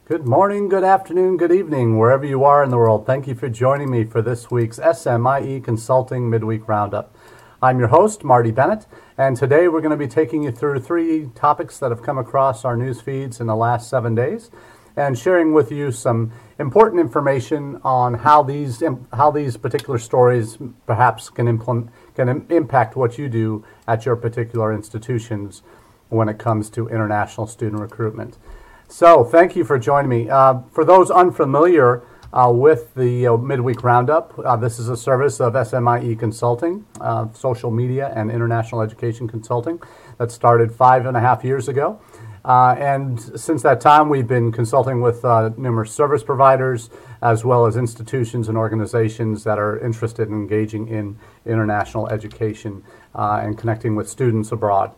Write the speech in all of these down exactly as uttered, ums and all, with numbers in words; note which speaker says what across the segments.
Speaker 1: Good morning, good afternoon, good evening, wherever you are in the world. Thank you for joining me for this week's S M I E Consulting Midweek Roundup. I'm your host, Marty Bennett, and today we're going to be taking you through three topics that have come across our news feeds in the last seven days and sharing with you some important information on how these how these particular stories perhaps can implement, can impact what you do at your particular institutions when it comes to international student recruitment. So thank you for joining me. Uh, for those unfamiliar uh, with the uh, Midweek Roundup, uh, this is a service of S M I E Consulting, uh, social media and international education consulting that started five and a half years ago. Uh, and since that time, we've been consulting with uh, numerous service providers as well as institutions and organizations that are interested in engaging in international education uh, and connecting with students abroad.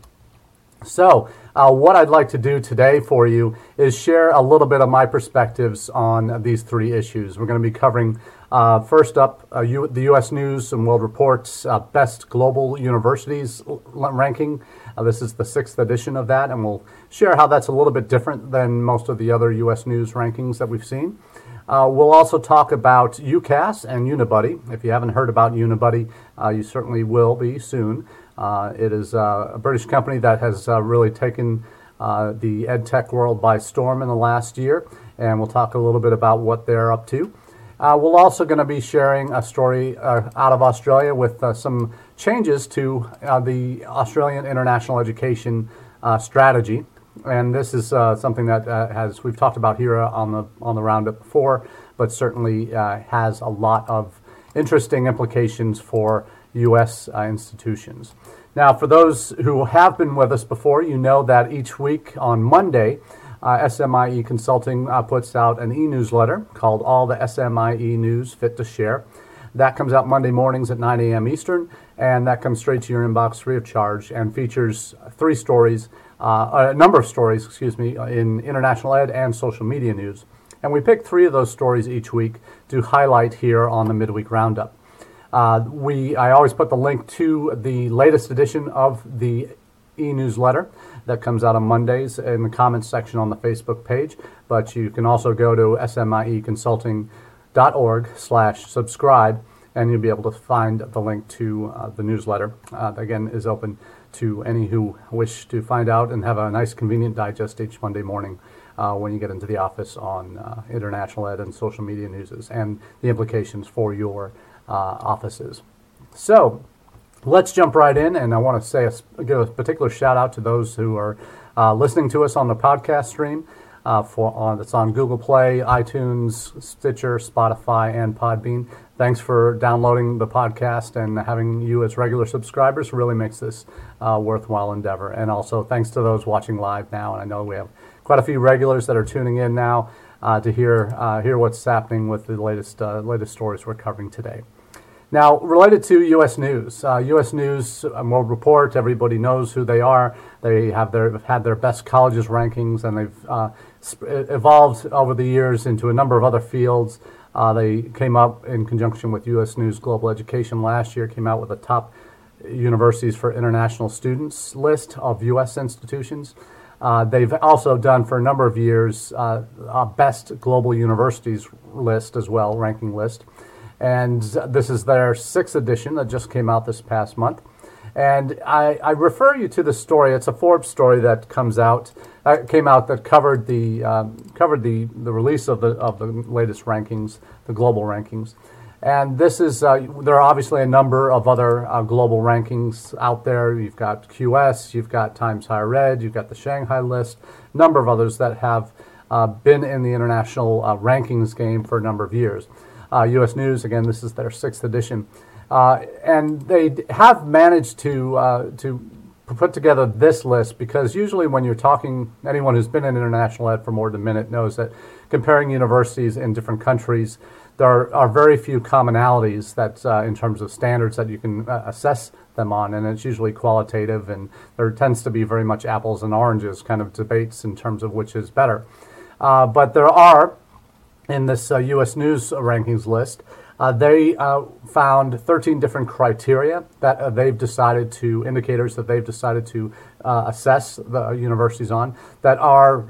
Speaker 1: So uh, what I'd like to do today for you is share a little bit of my perspectives on these three issues. We're going to be covering, uh, first up, uh, U- the U S News and World Report's uh, Best Global Universities l- ranking. Uh, this is the sixth edition of that, and we'll share how that's a little bit different than most of the other U S News rankings that we've seen. Uh, we'll also talk about UCAS and Unibuddy. If you haven't heard about Unibuddy, uh, you certainly will be soon. Uh, it is uh, a British company that has uh, really taken uh, the ed tech world by storm in the last year, and we'll talk a little bit about what they're up to. Uh, we're also going to be sharing a story uh, out of Australia with uh, some changes to uh, the Australian international education uh, strategy, and this is uh, something that uh, has we've talked about here on the on the roundup before, but certainly uh, has a lot of interesting implications for U S uh, institutions. Now, for those who have been with us before, you know that each week on Monday, uh, S M I E Consulting uh, puts out an e-newsletter called All the S M I E News Fit to Share. That comes out Monday mornings at nine a.m. Eastern, and that comes straight to your inbox free of charge and features three stories, uh, a number of stories, excuse me, in international ed and social media news. And we pick three of those stories each week to highlight here on the Midweek Roundup. Uh, we, I always put the link to the latest edition of the e-newsletter that comes out on Mondays in the comments section on the Facebook page, but you can also go to smieconsulting.org slash subscribe, and you'll be able to find the link to uh, the newsletter. Uh, that, again, is open to any who wish to find out and have a nice, convenient digest each Monday morning uh, when you get into the office on uh, international ed and social media news and the implications for your Uh, offices. So let's jump right in, and I want to say a, give a particular shout out to those who are uh, listening to us on the podcast stream. Uh, for on it's on Google Play, iTunes, Stitcher, Spotify, and Podbean. Thanks for downloading the podcast, and having you as regular subscribers really makes this uh, worthwhile endeavor. And also thanks to those watching live now, and I know we have quite a few regulars that are tuning in now uh, to hear uh, hear what's happening with the latest uh, latest stories we're covering today. Now, related to U S News, uh, U S News uh, World Report, everybody knows who they are. They have their had their best colleges rankings, and they've uh, sp- evolved over the years into a number of other fields. Uh, they came up in conjunction with U S News Global Education last year, came out with a top universities for international students list of U S institutions. Uh, they've also done for a number of years uh, a best global universities list as well, ranking list. And this is their sixth edition that just came out this past month. And I, I refer you to the story. It's a Forbes story that comes out, uh, came out that covered the um, covered the, the release of the of the latest rankings, the global rankings. And this is uh, there are obviously a number of other uh, global rankings out there. You've got Q S, you've got Times Higher Ed, you've got the Shanghai list, a number of others that have uh, been in the international uh, rankings game for a number of years. Uh, U S News, again, this is their sixth edition, uh, and they have managed to uh, to put together this list because usually when you're talking, anyone who's been in international ed for more than a minute knows that comparing universities in different countries, there are very few commonalities that uh, in terms of standards that you can uh, assess them on, and it's usually qualitative, and there tends to be very much apples and oranges kind of debates in terms of which is better. Uh, but there are in this uh, U S News rankings list, uh, they uh, found thirteen different criteria that uh, they've decided to, indicators that they've decided to uh, assess the universities on that are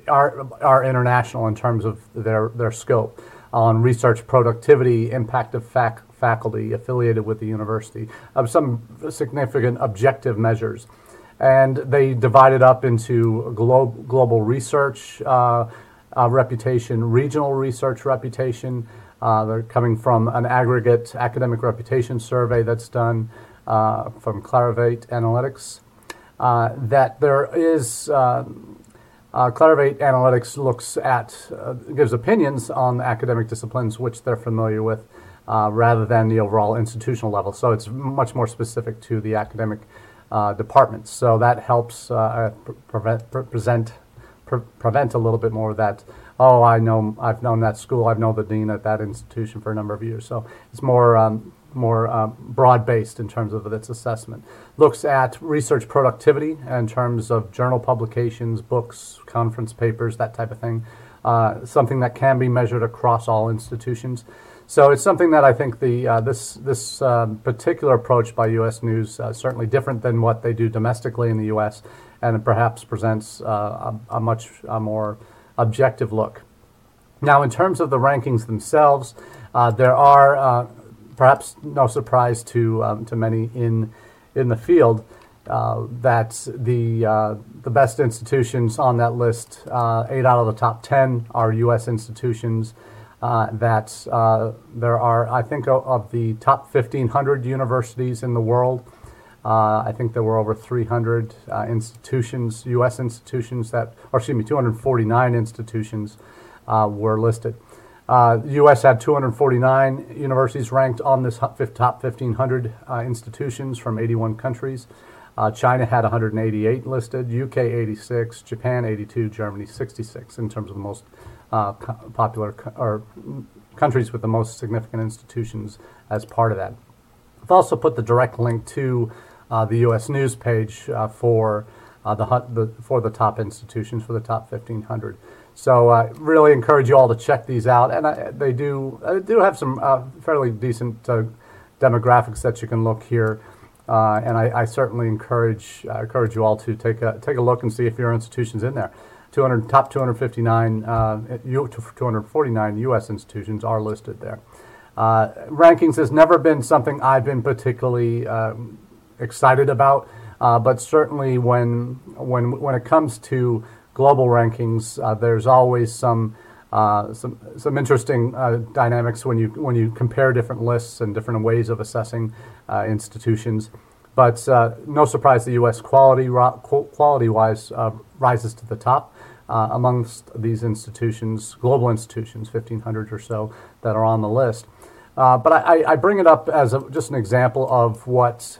Speaker 1: are are international in terms of their their scope on research productivity, impact of fac- faculty affiliated with the university, of some significant objective measures. And they divide it up into glo- global research uh, uh, reputation, regional research reputation. Uh, they're coming from an aggregate academic reputation survey that's done uh, from Clarivate Analytics. Uh, that there is, uh, uh, Clarivate Analytics looks at, uh, gives opinions on academic disciplines which they're familiar with, uh, rather than the overall institutional level. So it's much more specific to the academic Uh, departments. So that helps uh, prevent, pre- present, pre- prevent a little bit more of that, oh, I know, I've known that school, I've known the dean at that institution for a number of years. So it's more, um, more um, broad-based in terms of its assessment. Looks at research productivity in terms of journal publications, books, conference papers, that type of thing. Uh, something that can be measured across all institutions. So it's something that I think the uh, this this um, particular approach by U S News uh, certainly different than what they do domestically in the U S, and it perhaps presents uh, a, a much a more objective look. Now, in terms of the rankings themselves, uh, there are uh, perhaps no surprise to um, to many in in the field uh, that the uh, the best institutions on that list, uh, eight out of the top ten, are U S institutions. Uh, that uh, there are, I think, of, of the top fifteen hundred universities in the world, uh, I think there were over three hundred uh, institutions, U S institutions that, or excuse me, two hundred forty-nine institutions uh, were listed. Uh, the U S had two hundred forty-nine universities ranked on this top fifteen hundred uh, institutions from eighty-one countries. Uh, China had one hundred eighty-eight listed, U K eighty-six, Japan eighty-two, Germany sixty-six in terms of the most uh, co- popular co- or countries with the most significant institutions as part of that. I've also put the direct link to uh, the U S News page uh, for uh, the, the for the top institutions, for the top fifteen hundred. So I uh, really encourage you all to check these out, and I, they do I do have some uh, fairly decent uh, demographics that you can look here, uh, and I, I certainly encourage uh, encourage you all to take a take a look and see if your institution's in there. two hundred top two hundred fifty-nine, uh, two hundred forty-nine U S institutions are listed there. Uh, rankings has never been something I've been particularly um, excited about, uh, but certainly when when when it comes to global rankings, uh, there's always some uh, some some interesting uh, dynamics when you when you compare different lists and different ways of assessing uh, institutions. But uh, no surprise, the U S quality quality wise uh, rises to the top uh, amongst these institutions, global institutions, fifteen hundred or so that are on the list. Uh, but I, I bring it up as a, just an example of what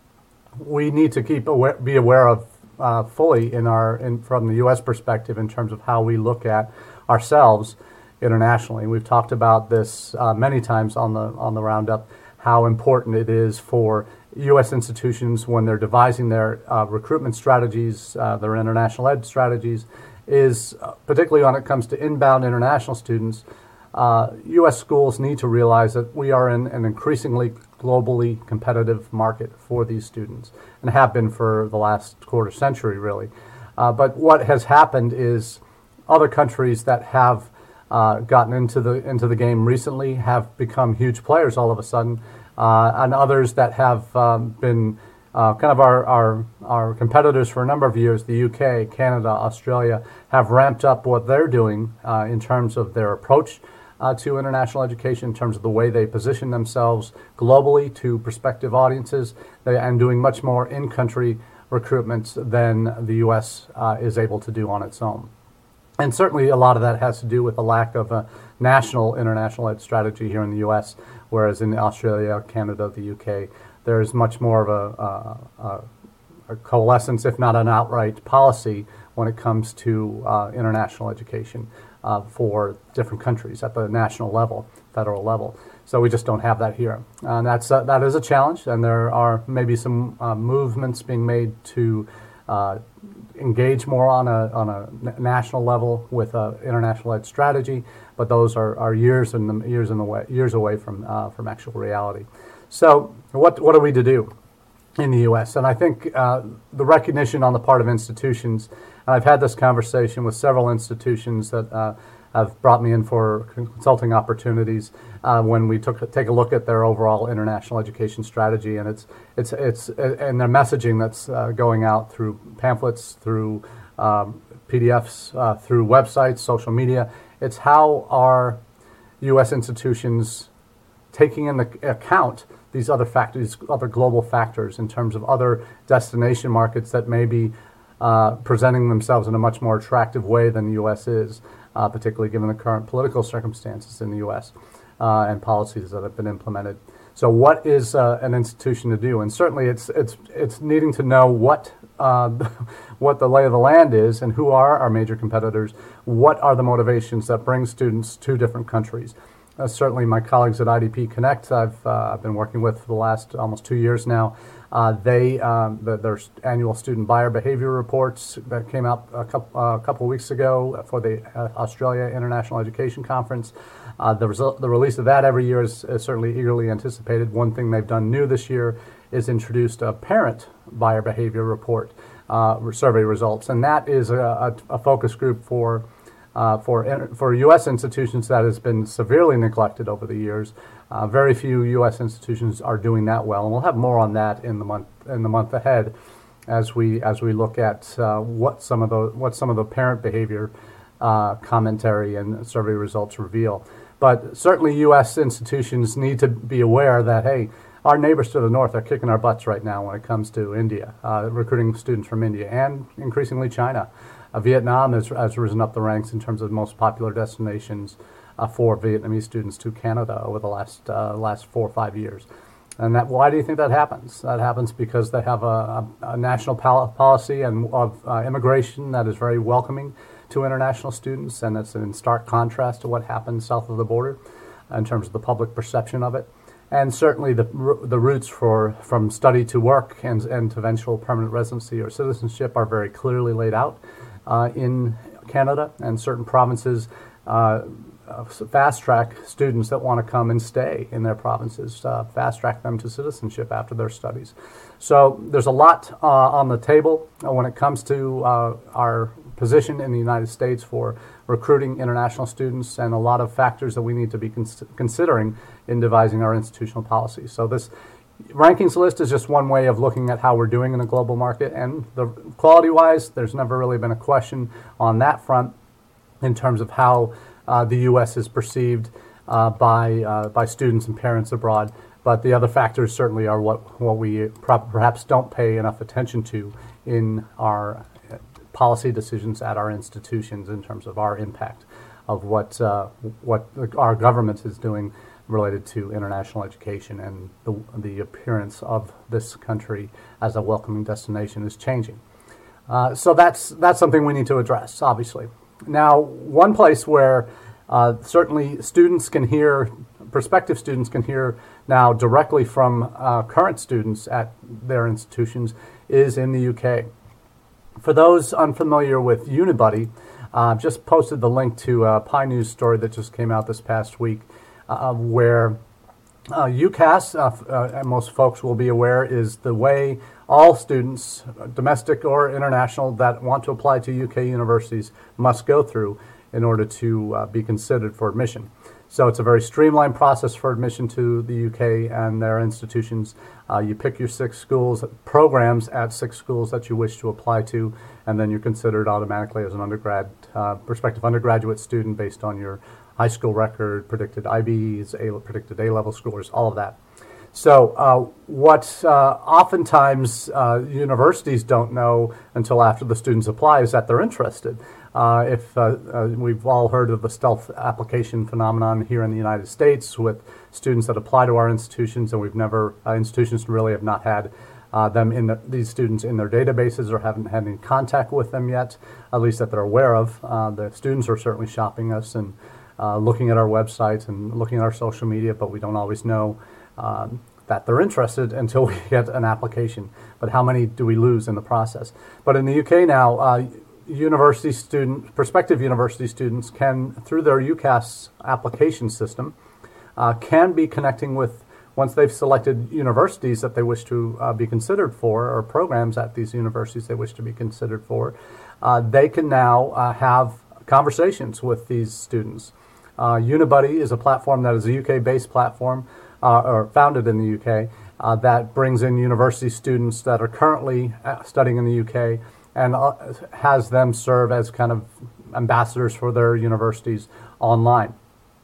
Speaker 1: we need to keep aware, be aware of Uh, fully in our in, from the U S perspective in terms of how we look at ourselves internationally. We've talked about this uh, many times on the on the roundup, how important it is for U S institutions when they're devising their uh, recruitment strategies, uh, their international ed strategies, is uh, particularly when it comes to inbound international students. Uh, U S schools need to realize that we are in an increasingly globally competitive market for these students, and have been for the last quarter century, really. Uh, but what has happened is other countries that have uh, gotten into the into the game recently have become huge players all of a sudden, uh, and others that have um, been uh, kind of our, our our competitors for a number of years, the U K, Canada, Australia, have ramped up what they're doing uh, in terms of their approach Uh, to international education, in terms of the way they position themselves globally to prospective audiences, they, and doing much more in-country recruitment than the U S uh, is able to do on its own. And certainly a lot of that has to do with the lack of a national international ed strategy here in the U S, whereas in Australia, Canada, the U K, there is much more of a, a, a coalescence, if not an outright policy, when it comes to uh, international education. Uh, for different countries at the national level, federal level. So we just don't have that here. And that's uh, that is a challenge, and there are maybe some uh, movements being made to uh, engage more on a on a national level with an international ed strategy, but those are, are years in the years in the way years away from uh, from actual reality. So what what are we to do? in the U S. And I think uh, the recognition on the part of institutions, and I've had this conversation with several institutions that uh, have brought me in for consulting opportunities uh, when we took take a look at their overall international education strategy, and it's it's it's and their messaging that's uh, going out through pamphlets, through um, P D Fs, uh, through websites, social media. It's how our U S institutions taking into account these other factors, other global factors in terms of other destination markets that may be uh, presenting themselves in a much more attractive way than the U S is, uh, particularly given the current political circumstances in the U S uh, and policies that have been implemented. So what is uh, an institution to do? And certainly it's it's it's needing to know what uh, what the lay of the land is and who are our major competitors, what are the motivations that bring students to different countries. Uh, certainly my colleagues at I D P Connect, I've uh, been working with for the last almost two years now. Uh, they, um, the, their annual student buyer behavior reports that came out a couple, uh, a couple weeks ago for the uh, Australia International Education Conference. Uh, the, result, the release of that every year is, is certainly eagerly anticipated. One thing they've done new this year is introduced a parent buyer behavior report, uh, survey results, and that is a, a, a focus group for Uh, for for U S institutions that has been severely neglected over the years. Uh, very few U S institutions are doing that well, and we'll have more on that in the month in the month ahead, as we as we look at uh, what some of the what some of the parent behavior uh, commentary and survey results reveal. But certainly, U S institutions need to be aware that hey, our neighbors to the north are kicking our butts right now when it comes to India, uh, recruiting students from India and increasingly China. Uh, Vietnam has, has risen up the ranks in terms of most popular destinations uh, for Vietnamese students to Canada over the last uh, last four or five years. And that, why do you think that happens? That happens because they have a, a, a national pol- policy and of uh, immigration that is very welcoming to international students, and it's in stark contrast to what happens south of the border in terms of the public perception of it. And certainly the the routes for from study to work and, and to eventual permanent residency or citizenship are very clearly laid out uh, in Canada, and certain provinces uh, fast track students that want to come and stay in their provinces, uh, fast track them to citizenship after their studies. So there's a lot uh, on the table when it comes to uh, our position in the United States for recruiting international students, and a lot of factors that we need to be cons- considering in devising our institutional policies. So this rankings list is just one way of looking at how we're doing in the global market, and the quality-wise, there's never really been a question on that front in terms of how uh, the U S is perceived uh, by uh, by students and parents abroad. But the other factors certainly are what what we pro- perhaps don't pay enough attention to in our policy decisions at our institutions in terms of our impact of what uh, what our government is doing related to international education, and the, the appearance of this country as a welcoming destination is changing. Uh, so that's that's something we need to address, obviously. Now, one place where uh, certainly students can hear, prospective students can hear now directly from uh, current students at their institutions is in the U K. For those unfamiliar with Unibuddy, I've uh, just posted the link to a Pi News story that just came out this past week, uh, where uh, UCAS, uh, uh, and most folks will be aware, is the way all students, domestic or international, that want to apply to U K universities must go through in order to uh, be considered for admission. So it's a very streamlined process for admission to the U K and their institutions. Uh, you pick your six schools, programs at six schools that you wish to apply to, and then you're considered automatically as an undergrad, uh, prospective undergraduate student based on your high school record, predicted I B Es, A, predicted A-level scores, all of that. So uh, what uh, oftentimes uh, universities don't know until after the students apply is that they're interested. Uh, if uh, uh, we've all heard of the stealth application phenomenon here in the United States with students that apply to our institutions, and we've never, uh, institutions really have not had uh, them in the, these students in their databases or haven't had any contact with them yet, at least that they're aware of. Uh, the students are certainly shopping us and uh, looking at our websites and looking at our social media, but we don't always know Um, that they're interested until we get an application. But how many do we lose in the process? But in the U K now, uh, university student, prospective university students can, through their UCAS application system, uh, can be connecting with once they've selected universities that they wish to uh, be considered for, or programs at these universities they wish to be considered for, uh, they can now uh, have conversations with these students. Uh, Unibuddy is a platform that is a U K-based platform, uh, or founded in the U K, uh, that brings in university students that are currently studying in the U K and uh, has them serve as kind of ambassadors for their universities online.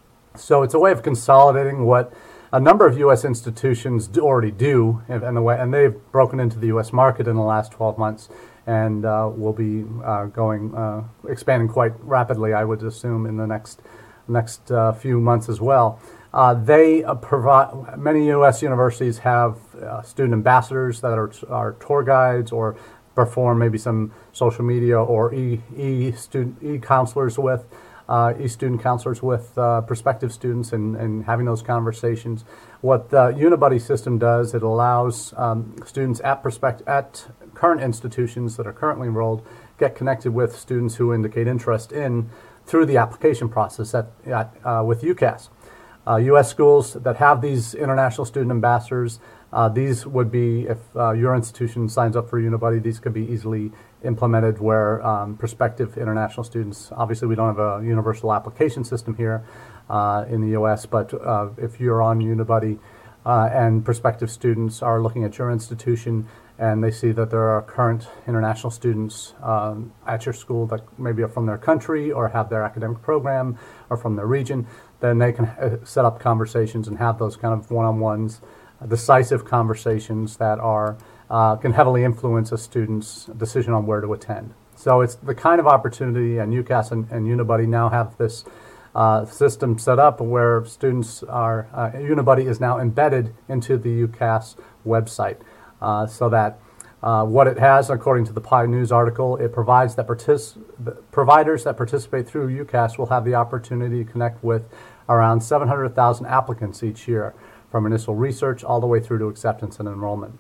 Speaker 1: So it's a way of consolidating what a number of U S institutions do already do, and, the way, and they've broken into the U S market in the last twelve months, and uh, will be uh, going uh, expanding quite rapidly, I would assume, in the next next uh, few months as well. Uh, they uh, provide, many U S universities have uh, student ambassadors that are, are tour guides, or perform maybe some social media or e, e student e counselors with uh, e student counselors with uh, prospective students, and, and having those conversations. What the Unibuddy system does, it allows um, students at prospect at current institutions that are currently enrolled get connected with students who indicate interest in through the application process at, at uh, with UCAS. Uh, U S schools that have these international student ambassadors, uh, these would be, if uh, your institution signs up for Unibuddy, these could be easily implemented where um, prospective international students, obviously we don't have a universal application system here uh, in the U S, but uh, if you're on Unibuddy uh, and prospective students are looking at your institution and they see that there are current international students um, at your school that maybe are from their country or have their academic program or from their region, then they can uh, set up conversations and have those kind of one-on-ones, uh, decisive conversations that are uh, can heavily influence a student's decision on where to attend. So it's the kind of opportunity, and UCAS and, and Unibuddy now have this uh, system set up where students are, uh, Unibuddy is now embedded into the UCAS website. Uh, so that uh, what it has, according to the Pi News article, it provides that partic- providers that participate through UCAS will have the opportunity to connect with around seven hundred thousand applicants each year, from initial research all the way through to acceptance and enrollment.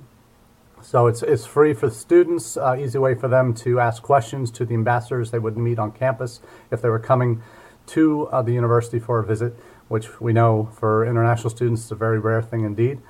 Speaker 1: So it's it's free for students, uh, easy way for them to ask questions to the ambassadors they would meet on campus if they were coming to uh, the university for a visit, which we know for international students is a very rare thing indeed.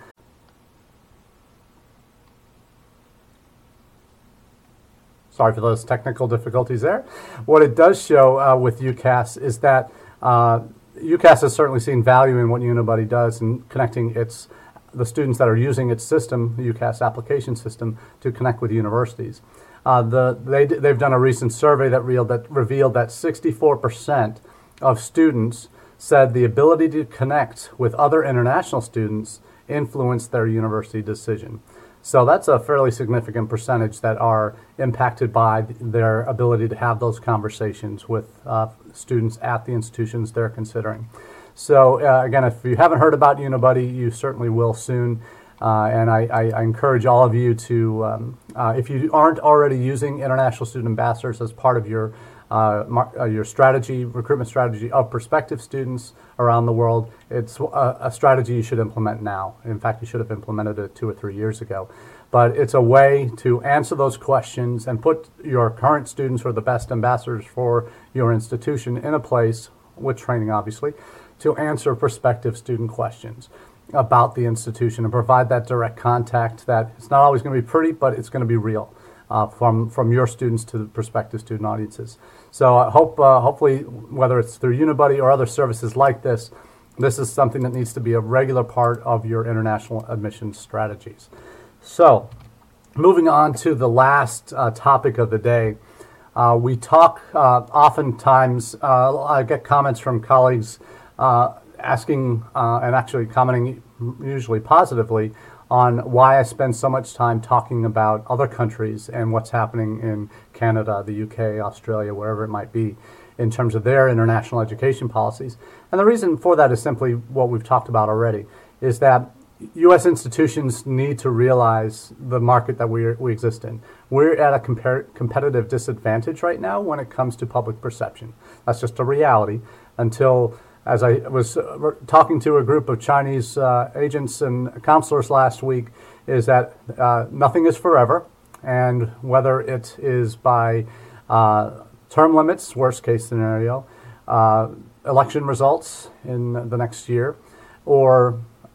Speaker 1: Sorry for those technical difficulties there. What it does show uh, with UCAS is that uh, UCAS has certainly seen value in what Unibuddy does in connecting its the students that are using its system, the UCAS application system, to connect with universities. Uh, the, they, they've done a recent survey that, real, that revealed that sixty-four percent of students said the ability to connect with other international students influenced their university decision. So that's a fairly significant percentage that are impacted by their ability to have those conversations with uh, students at the institutions they're considering. So uh, again, if you haven't heard about Unibuddy, you certainly will soon. Uh, and I, I, I encourage all of you to, um, uh, if you aren't already using international student ambassadors as part of your Uh, mar- uh, your strategy, recruitment strategy of prospective students around the world, it's a, a strategy you should implement now. In fact, you should have implemented it two or three years ago. But it's a way to answer those questions and put your current students, who are the best ambassadors for your institution, in a place, with training obviously, to answer prospective student questions about the institution and provide that direct contact that it's not always going to be pretty, but it's going to be real. Uh, from from your students to the prospective student audiences. So I hope, uh, hopefully, whether it's through Unibuddy or other services like this, this is something that needs to be a regular part of your international admissions strategies. So, moving on to the last uh, topic of the day, uh, we talk uh, oftentimes, uh, I get comments from colleagues uh, asking uh, and actually commenting usually positively on why I spend so much time talking about other countries and what's happening in Canada, the U K, Australia, wherever it might be, in terms of their international education policies. And the reason for that is simply what we've talked about already, is that U S institutions need to realize the market that we we exist in. We're at a compar- competitive disadvantage right now when it comes to public perception. That's just a reality until, as I was uh, talking to a group of Chinese uh, agents and counselors last week, is that uh, nothing is forever, and whether it is by uh, term limits, worst case scenario, uh, election results in the next year, or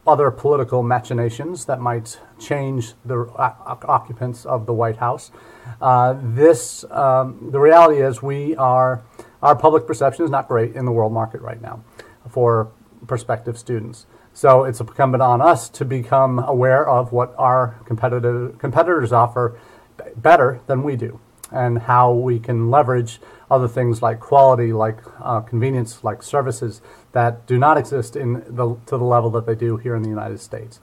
Speaker 1: other political machinations that might change the uh, occupants of the White House. Uh, this, um, the reality is we are, our public perception is not great in the world market right now for prospective students. So it's incumbent on us to become aware of what our competitive competitors offer b- better than we do, and how we can leverage other things like quality, like uh, convenience, like services that do not exist in the to the level that they do here in the United States.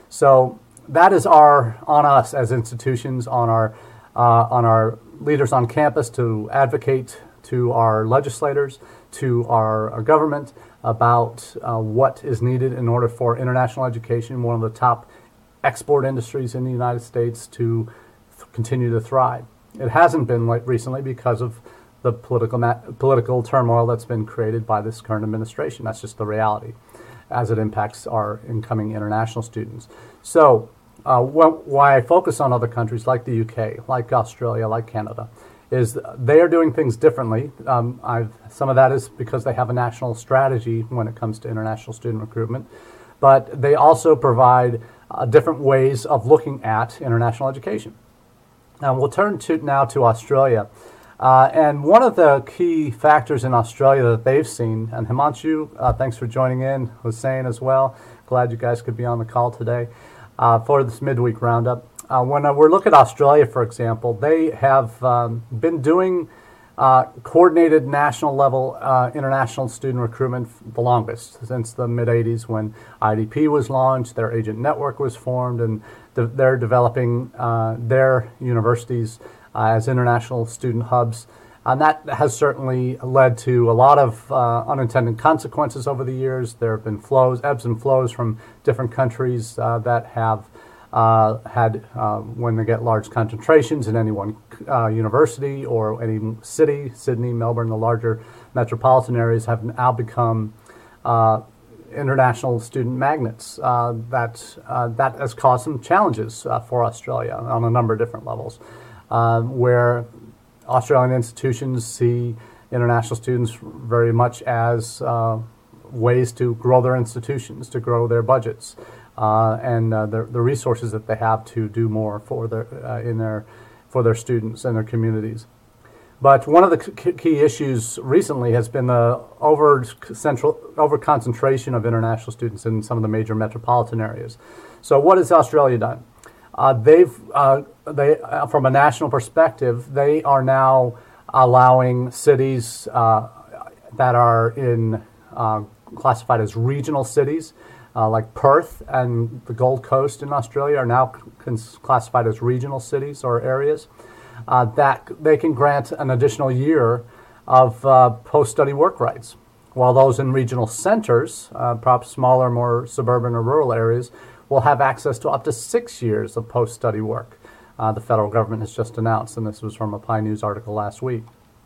Speaker 1: So that is our on us as institutions, on our uh, on our leaders on campus to advocate to our legislators, to our, our government about uh, what is needed in order for international education, one of the top export industries in the United States, to th- continue to thrive. It hasn't been like recently because of the political ma- political turmoil that's been created by this current administration. That's just the reality as it impacts our incoming international students. So uh, wh- why I focus on other countries like the U K, like Australia, like Canada, is they are doing things differently. Um, I've, some of that is because they have a national strategy when it comes to international student recruitment, but they also provide uh, different ways of looking at international education. Now we'll turn to now to Australia. Uh, and one of the key factors in Australia that they've seen, and Himanshu, uh, thanks for joining in, Hussein as well, glad you guys could be on the call today uh, for this midweek roundup. Uh, when uh, we look at Australia, for example, they have um, been doing uh, coordinated national level uh, international student recruitment f- the longest, since the mid eighties when I D P was launched, their agent network was formed, and de- they're developing uh, their universities uh, as international student hubs. And that has certainly led to a lot of uh, unintended consequences over the years. There have been flows, ebbs and flows from different countries uh, that have Uh, had uh, when they get large concentrations in any one uh, university or any city, Sydney, Melbourne, the larger metropolitan areas have now become uh, international student magnets. Uh, that uh, that has caused some challenges uh, for Australia on a number of different levels, uh, where Australian institutions see international students very much as uh, ways to grow their institutions, to grow their budgets. Uh, and uh, the, the resources that they have to do more for their uh, in their for their students and their communities. But one of the k- key issues recently has been the over central over concentration of international students in some of the major metropolitan areas. So what has Australia done? Uh, they've uh, they uh, from a national perspective, they are now allowing cities uh, that are in uh, classified as regional cities. Uh, like Perth and the Gold Coast in Australia are now c- classified as regional cities or areas, uh, that they can grant an additional year of uh, post-study work rights, while those in regional centers, uh, perhaps smaller, more suburban or rural areas, will have access to up to six years of post-study work. Uh, the federal government has just announced, and this was from a Pie News article last week.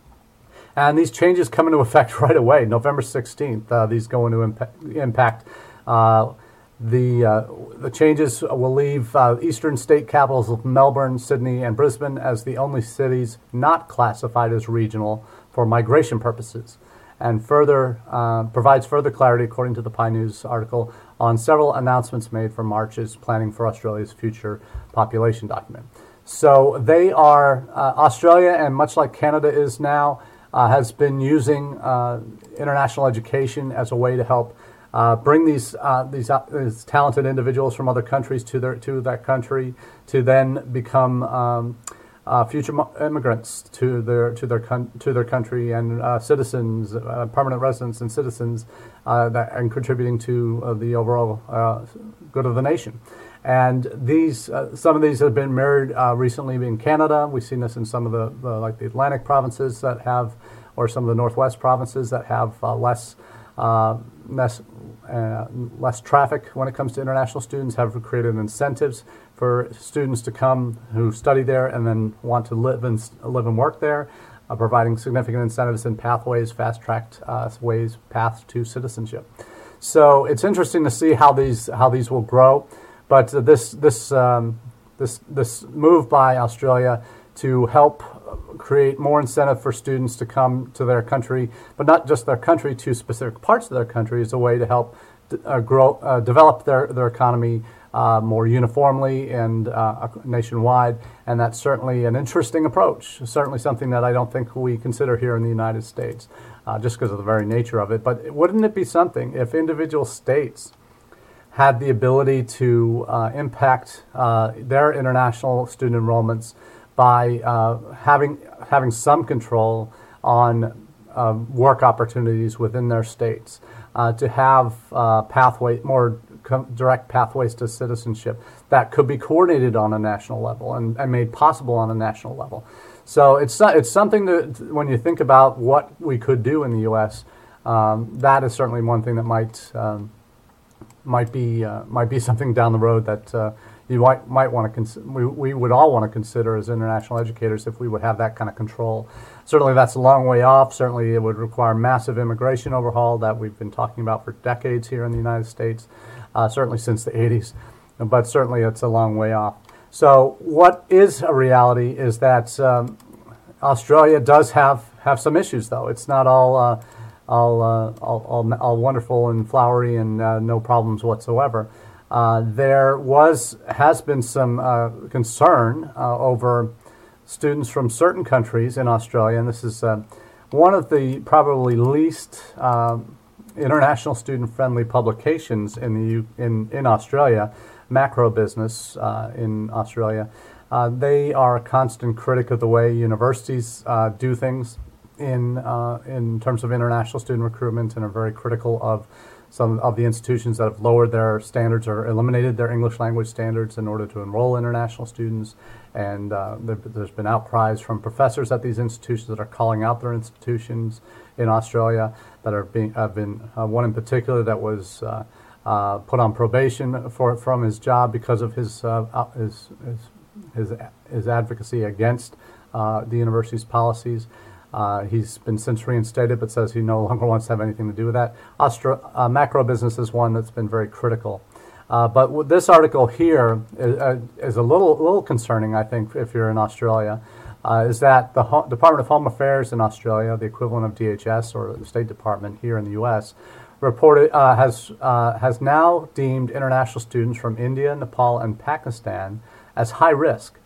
Speaker 1: And these changes come into effect right away, November sixteenth. Uh, these go into impa- impact Uh, the uh, the changes will leave uh, eastern state capitals of Melbourne, Sydney, and Brisbane as the only cities not classified as regional for migration purposes, and further uh, provides further clarity, according to the Pie News article, on several announcements made for March's planning for Australia's future population document. So they are uh, Australia, and much like Canada is now, uh, has been using uh, international education as a way to help Uh, bring these uh, these, uh, these talented individuals from other countries to their to that country to then become um, uh, future mo- immigrants to their to their con- to their country and uh, citizens, uh, permanent residents and citizens, uh, that and contributing to uh, the overall uh, good of the nation. And these uh, some of these have been mirrored uh, recently in Canada. We've seen this in some of the, the like the Atlantic provinces that have, or some of the Northwest provinces that have uh, less. Uh, less, uh, less traffic when it comes to international students, have created incentives for students to come who study there and then want to live and live and work there, uh, providing significant incentives and pathways, fast-tracked uh, ways, paths to citizenship. So it's interesting to see how these how these will grow, but uh, this this um, this this move by Australia to help create more incentive for students to come to their country, but not just their country, to specific parts of their country, is a way to help d- uh, grow, uh, develop their, their economy uh, more uniformly and uh, nationwide, and that's certainly an interesting approach, certainly something that I don't think we consider here in the United States, uh, just because of the very nature of it. But wouldn't it be something if individual states had the ability to uh, impact uh, their international student enrollments by uh, having having some control on uh, work opportunities within their states, uh, to have uh, pathway more com- direct pathways to citizenship that could be coordinated on a national level and, and made possible on a national level. So it's it's something that when you think about what we could do in the U S, um, that is certainly one thing that might. Um, might be uh, might be something down the road that uh, you might might want to cons- we, we would all want to consider as international educators if we would have that kind of control. Certainly that's a long way off. Certainly it would require massive immigration overhaul that we've been talking about for decades here in the United States, uh, certainly since the eighties, but certainly it's a long way off. So what is a reality is that um, Australia does have, have some issues, though. It's not all uh, all, uh, all, all all wonderful and flowery and uh, no problems whatsoever. Uh, there was has been some uh, concern uh, over students from certain countries in Australia, and this is uh, one of the probably least um, international student-friendly publications in the U- in in Australia, Macro Business uh, in Australia. Uh, they are a constant critic of the way universities uh, do things in uh, in terms of international student recruitment, and are very critical of some of the institutions that have lowered their standards or eliminated their English language standards in order to enroll international students. And uh, there, there's been outcries from professors at these institutions that are calling out their institutions in Australia that are being have been uh, one in particular that was uh, uh, put on probation for from his job because of his uh, his, his his his advocacy against uh, the university's policies. Uh, he's been since reinstated, but says he no longer wants to have anything to do with that. Austra- uh, Macro Business is one that's been very critical. Uh, but w- this article here is, uh, is a little little concerning, I think, if you're in Australia, uh, is that the Ho- Department of Home Affairs in Australia, the equivalent of D H S or the State Department here in the U S, reported uh, has uh, has now deemed international students from India, Nepal, and Pakistan as high risk.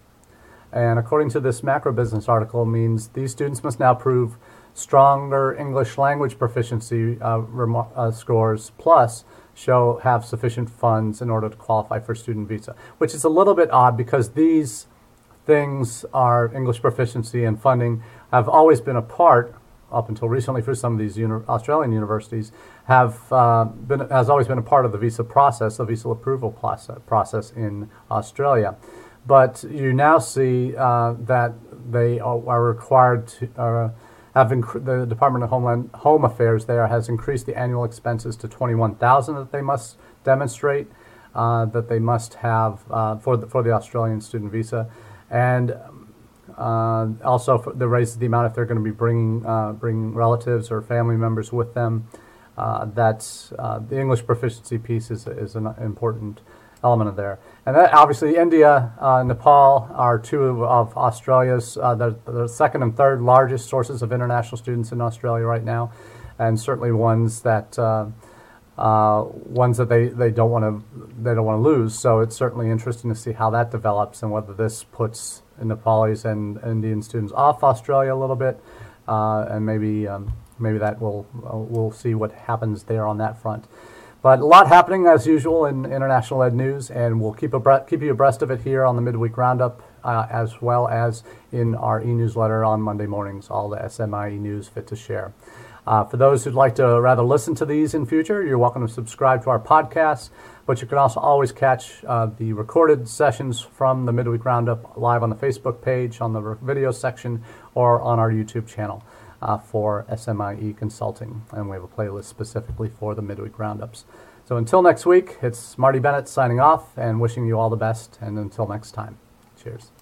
Speaker 1: And according to this Macro Business article, means these students must now prove stronger English language proficiency uh, rem- uh, scores, plus show have sufficient funds in order to qualify for student visa, which is a little bit odd because these things are English proficiency and funding have always been a part, up until recently for some of these uni- Australian universities, have uh, been has always been a part of the visa process, the visa approval process, process in Australia. But you now see uh, that they are required to uh, have inc- the Department of Homeland Home Affairs there has increased the annual expenses to twenty-one thousand that they must demonstrate uh, that they must have uh, for the for the Australian student visa, and uh, also for, they raises the amount if they're going to be bringing uh, bringing relatives or family members with them. Uh, that's uh, the English proficiency piece is is an important element of there. And that, obviously India, uh, Nepal are two of, of Australia's, uh, the, the second and third largest sources of international students in Australia right now, and certainly ones that uh, uh, ones that they, they don't want to they don't want to lose. So it's certainly interesting to see how that develops and whether this puts Nepalis and Indian students off Australia a little bit, uh, and maybe um, maybe that will uh, we'll see what happens there on that front. But a lot happening, as usual, in international ed news, and we'll keep, abre- keep you abreast of it here on the Midweek Roundup, uh, as well as in our e-newsletter on Monday mornings, all the S M I E news fit to share. Uh, for those who'd like to rather listen to these in future, you're welcome to subscribe to our podcasts, but you can also always catch uh, the recorded sessions from the Midweek Roundup live on the Facebook page, on the video section, or on our YouTube channel. Uh, for S M I E Consulting, and we have a playlist specifically for the Midweek Roundups. So until next week, it's Marty Bennett signing off and wishing you all the best, and until next time, cheers.